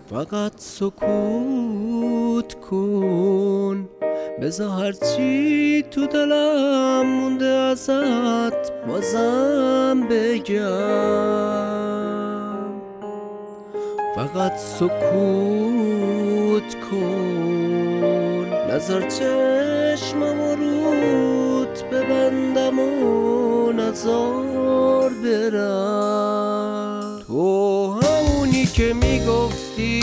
فقط سکوت کن، بذار هرچی تو دلم مونده ازت بازم بگم. فقط سکوت کن، نذار چشمم رود ببندم و نذار برم. تو همونی که میگفتی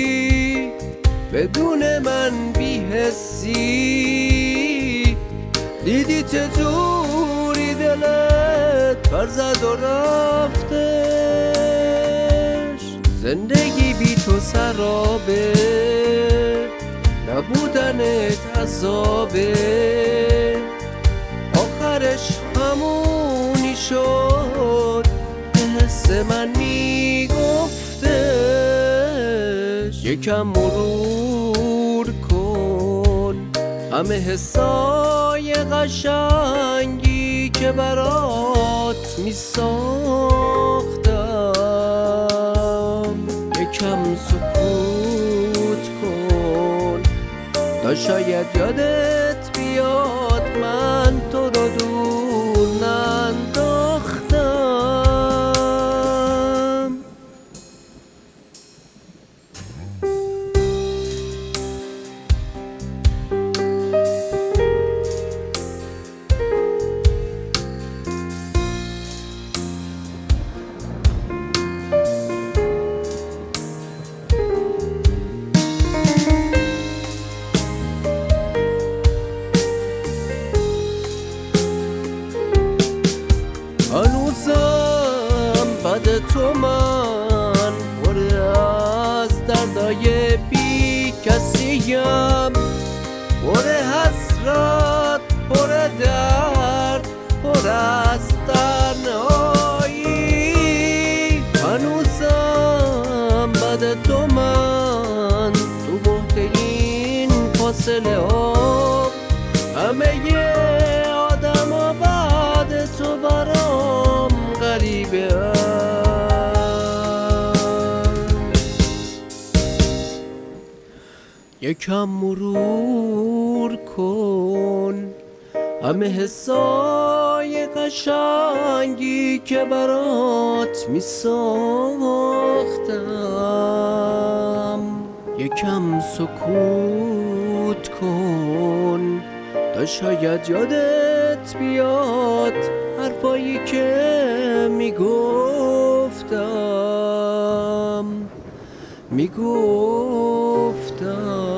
بدون من بی‌حسی، دیدی چطوری دلت پر زد و رفتش. زندگی بی تو سرابه، نبودنت عذابه، آخرش همونی شد که حس من میگفتش. یکم مرور کن همه حسای قشنگی که برات میساختم. یکم سکوت کن تا شاید یادت بیاد من تو رو دور ننداختم. هنوزم بعد تو من پر از دردای بی کسیم، پر حسرت، پر درد، پر از تنهایی. هنوزم بعد تو من تو بحت این فاصله ها، همه آدم ها بعد تو برام غریبه هست. یکم مرور کن همه حسای قشنگی که برات میساختم. یکم سکوت کن تا شاید یادت بیاد حرفایی که میگفتم.